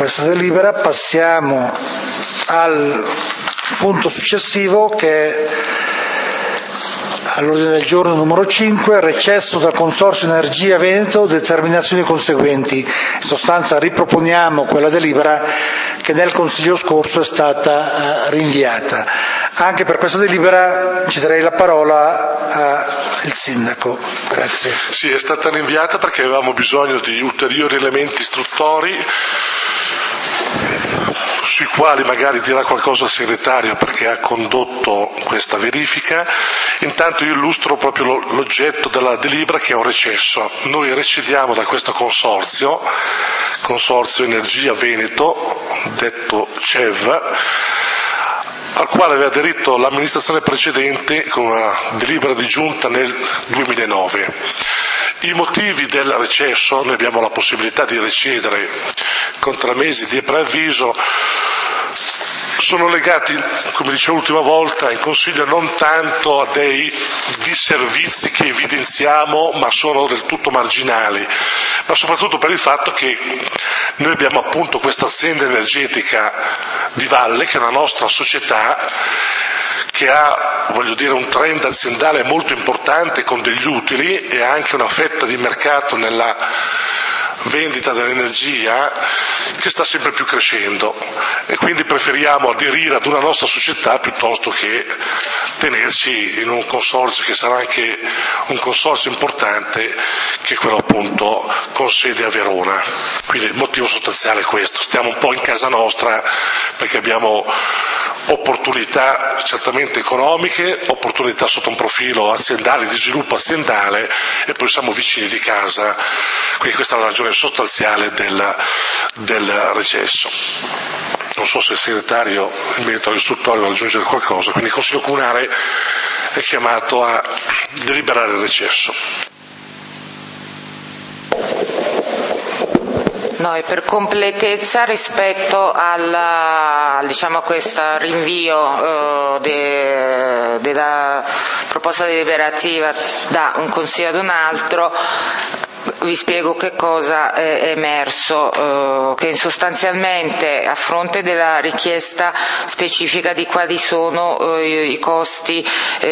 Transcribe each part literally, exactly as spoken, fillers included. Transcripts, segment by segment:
questa delibera. Passiamo al punto successivo, che è all'ordine del giorno numero cinque, recesso dal Consorzio Energia Veneto, determinazioni conseguenti. In sostanza riproponiamo quella delibera che nel Consiglio scorso è stata uh, rinviata. Anche per questa delibera ci darei la parola al Sindaco. Grazie. Sì, è stata rinviata perché avevamo bisogno di ulteriori elementi istruttori, sui quali magari dirà qualcosa il segretario perché ha condotto questa verifica. Intanto io illustro proprio l'oggetto della delibera, che è un recesso. Noi recediamo da questo consorzio, Consorzio Energia Veneto, detto C E V, al quale aveva aderito l'amministrazione precedente con una delibera di giunta nel duemilanove. I motivi del recesso: noi abbiamo la possibilità di recedere con tre mesi di preavviso, sono legati, come dicevo l'ultima volta in Consiglio, non tanto a dei disservizi che evidenziamo, ma sono del tutto marginali, ma soprattutto per il fatto che noi abbiamo appunto questa azienda energetica di valle, che è una nostra società, che ha, voglio dire, un trend aziendale molto importante con degli utili e anche una fetta di mercato nella vendita dell'energia che sta sempre più crescendo, e quindi preferiamo aderire ad una nostra società piuttosto che tenerci in un consorzio che sarà anche un consorzio importante, che è quello appunto con sede a Verona. Quindi il motivo sostanziale è questo: stiamo un po' in casa nostra perché abbiamo opportunità certamente economiche, opportunità sotto un profilo aziendale, di sviluppo aziendale, e poi siamo vicini di casa. Quindi questa è la ragione sostanziale del, del recesso. Non so se il segretario in merito all'istruttorio vuole aggiungere qualcosa, quindi il Consiglio Comunale è chiamato a deliberare il recesso. No, e per completezza rispetto alla, diciamo, a questo rinvio eh, de, della proposta deliberativa da un Consiglio ad un altro, vi spiego che cosa è emerso, eh, che sostanzialmente, a fronte della richiesta specifica di quali sono eh, i costi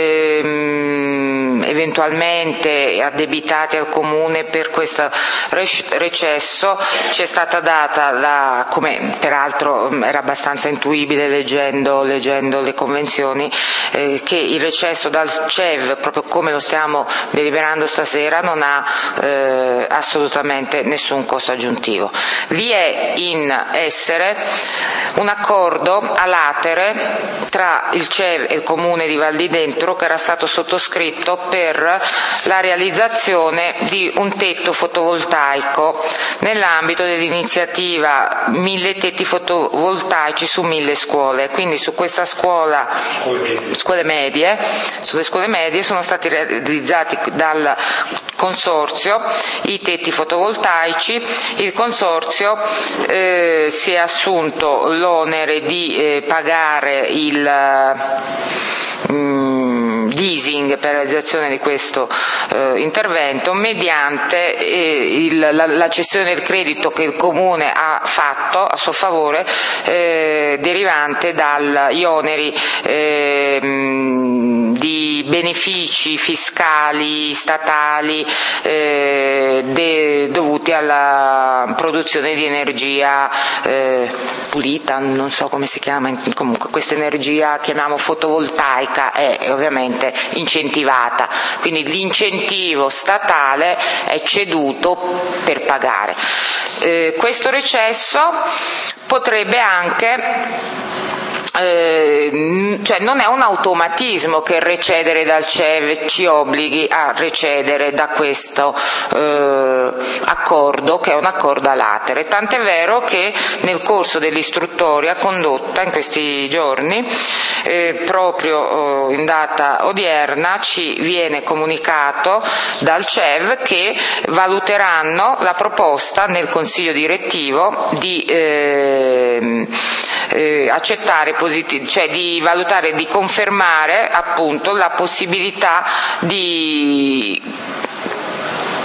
ehm, eventualmente addebitati al Comune per questo recesso, ci è stata data, la, come peraltro era abbastanza intuibile leggendo, leggendo le convenzioni, eh, che il recesso dal C E V, proprio come lo stiamo deliberando stasera, non ha eh, assolutamente nessun costo aggiuntivo. Vi è in essere un accordo a latere tra il C E V e il Comune di Val di Dentro, che era stato sottoscritto per la realizzazione di un tetto fotovoltaico nell'ambito dell'iniziativa mille tetti fotovoltaici su mille scuole. Quindi su questa scuola, scuole medie, sulle scuole medie sono stati realizzati dal Consorzio i tetti fotovoltaici. Il Consorzio eh, si è assunto l'onere di eh, pagare il mm, leasing per la realizzazione di questo eh, intervento mediante eh, il, la, la cessione del credito che il Comune ha fatto a suo favore, eh, derivante dagli oneri eh, di benefici fiscali statali eh, de, dovuti alla produzione di energia eh, pulita, non so come si chiama, comunque questa energia chiamiamo fotovoltaica è ovviamente incentivata, quindi l'incentivo statale è ceduto per pagare. Eh, questo recesso potrebbe anche Eh, cioè non è un automatismo che recedere dal C E V ci obblighi a recedere da questo eh, accordo, che è un accordo a latere, tant'è vero che nel corso dell'istruttoria condotta in questi giorni, eh, proprio eh, in data odierna, ci viene comunicato dal C E V che valuteranno la proposta nel Consiglio direttivo di eh, eh, accettare cioè di valutare, di confermare appunto la possibilità di che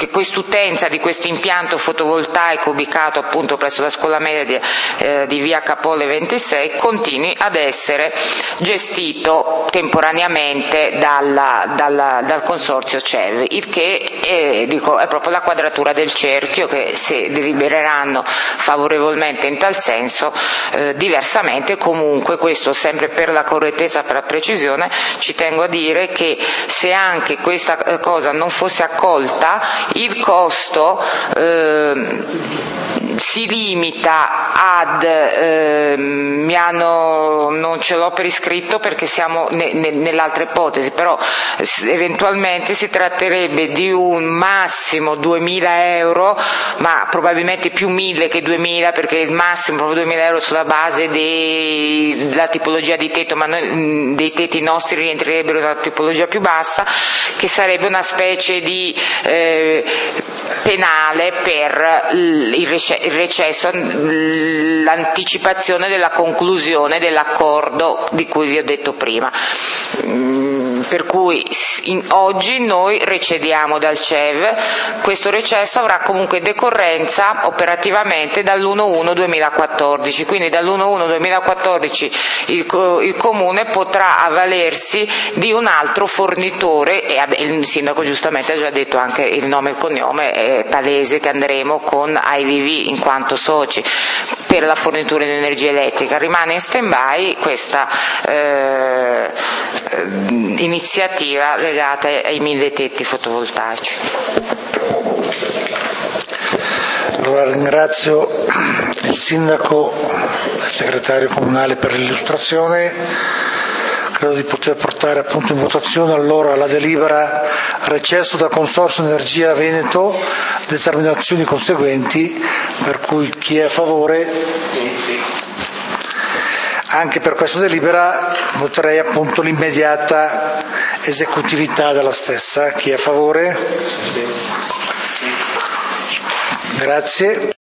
che quest'utenza di questo impianto fotovoltaico ubicato appunto presso la scuola media di, eh, di via Capolle ventisei continui ad essere gestito temporaneamente dalla, dalla, dal consorzio C E V, il che è, dico, è proprio la quadratura del cerchio, che se delibereranno favorevolmente in tal senso, eh, diversamente comunque, questo sempre per la correttezza, per la precisione, ci tengo a dire che se anche questa cosa non fosse accolta, il costo eh, si limita ad eh, mi hanno, non ce l'ho per iscritto perché siamo ne, ne, nell'altra ipotesi, però eventualmente si tratterebbe di un massimo duemila euro, ma probabilmente più mille che duemila, perché il massimo proprio duemila euro sulla base dei, della tipologia di tetto, ma noi, dei tetti nostri rientrerebbero nella tipologia più bassa, che sarebbe una specie di eh, penale per il recesso, l'anticipazione della conclusione dell'accordo di cui vi ho detto prima. Per cui in, oggi noi recediamo dal C E V, questo recesso avrà comunque decorrenza operativamente dall'uno uno duemilaquattordici, quindi dall'uno uno duemilaquattordici il, il Comune potrà avvalersi di un altro fornitore, e il Sindaco giustamente ha già detto anche il nome e il cognome, è palese che andremo con I V V in quanto soci per la fornitura di energia elettrica. Rimane in stand-by questa eh, iniziativa legata ai mille tetti fotovoltaici. Allora ringrazio il Sindaco e il Segretario Comunale per l'illustrazione. Credo di poter portare appunto in votazione allora la delibera recesso dal Consorzio Energia Veneto, determinazioni conseguenti, per cui chi è a favore, anche per questa delibera voterei appunto l'immediata esecutività della stessa. Chi è a favore? Grazie.